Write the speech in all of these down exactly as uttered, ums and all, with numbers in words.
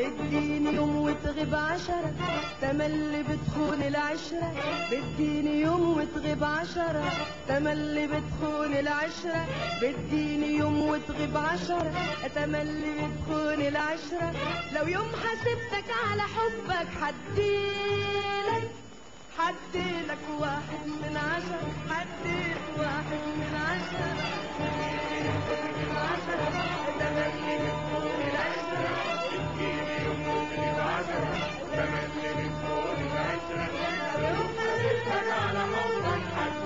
بتجيني يوم وتغيب عشرة، تملي بتخون العشرة. بتجيني يوم وتغيب عشرة، تملي بتخون العشرة. بتجيني يوم وتغيب عشرة، تملي بتخون العشرة. لو يوم حسبتك على حبك حديلك، حديلك واحد من عشرة، حديلك واحد من عشرة. من عشرة تملي بتخون العشرة. بتجيني يوم وتغيب عشرة، تملي بتخون العشرة. لو يوم حسبتك على حبك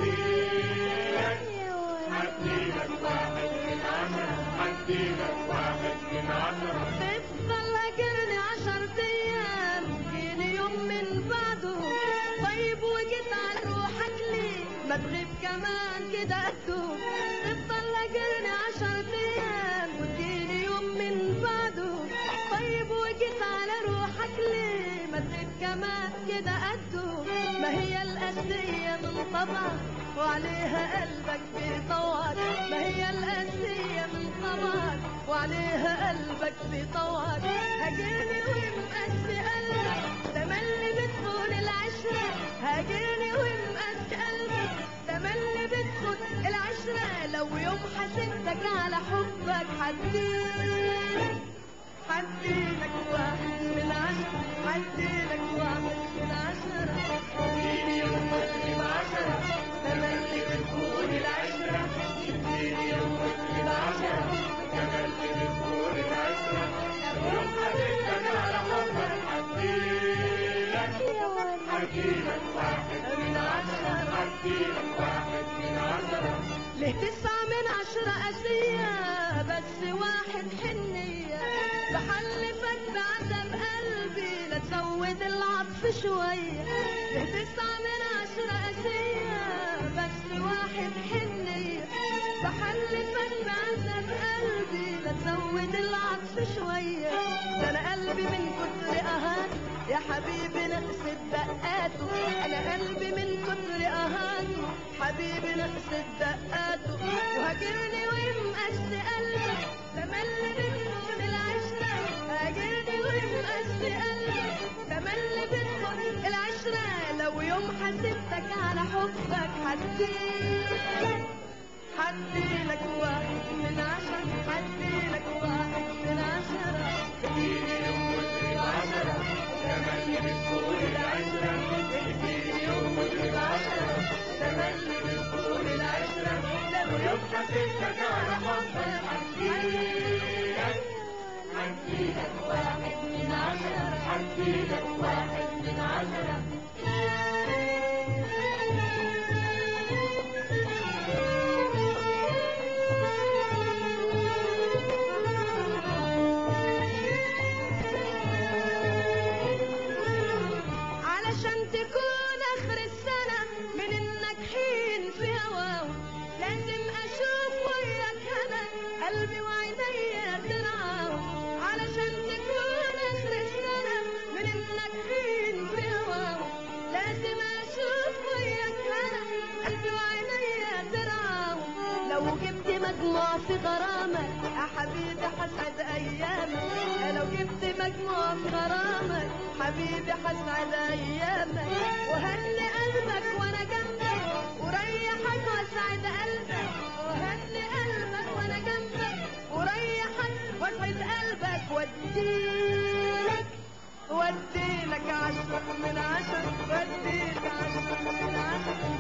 حديلك، حديلك واحد من عشرة، حديلك واحد من عشرة. تفضل هاجرني عشر ايام، جيني يوم من بعده طيب وجيت على روحك ليه؟ ما تغيب كمان كده قده. تفضل هاجرني عشر ايام وتجيني يوم من بعده طيب وجيت على روحك ليه؟ ما تغيب كمان كده قده. ما هي القاسية من طبعك وعليها قلبك بيطوعك. ما هي القاسية من طبعك وعليها قلبك بيطوعك. هاجرني ومقاسي قلبك، تملي بتخون العشرة. هاجرني ومقاسي قلبك، تملي بتخون العشرة. لو يوم حسبتك على حبك حديلك، حديلك واحد من عشرة، حديلك واحد من عشرة. بتجيني يوم وتغيب عشرة، تملي بتخون العشرة. بتجيني يوم وتغيب عشرة، تملي بتخون العشرة. يوم حسبتك على حبك حديلك، حديلك واحد من عشرة، حديلك واحد من عشرة. ليه تسعة من عشرة قاسية بس واحد حنية؟ بحلفك بعذاب قلبي لا تزود العطف شوية. ليه تسعة من عشرة قاسية بس واحد حنية؟ بحلفك بعذاب قلبي لا تزود العطف شوية. ده انا قلبي من كتر اهانه يا حبيبي نقصت دقاته. انا قلبي من كتر اهانه حبيبي نقصت دقاته. وهاجرني ومقاسي قلبك، تملي بتخون العشرة. هاجرني ومقاسي قلبك، تملي بتخون العشرة. لو يوم حسبتك على حبك حديلك، حديلك واحد من عشرة، حديلك واحد من عشرة. بتجيني يوم وتغيب عشرة، تملي بتخون العشرة. بتجيني يوم وتغيب عشرة، تملي بتخون العشرة. لو يوم حسبتك على حبك حديلك، حديلك واحد من عشرة، حديلك واحد من عشرة. علشان تكون اخر السنة من الناجحين في هواه لازم اشوف وياك هنا قلبي وعينيا ترعاه. علشان تكون اخر السنة من الناجحين في هواه لازم اشوف وياك هنا قلبي وعينيا ترعاه. لو جبت مجموع في غرامك يا حبيبي حسعد ايامك. لو جبت مجموع في غرامك حبيبي حسعد ايامك. وهني قلبك وانا جنبك وريحك واسعد قلبك. وهني قلبك وانا جنبك وريحك واسعد قلبك. واديلك واديلك عشرة من عشرة، واديلك عشرة من عشرة.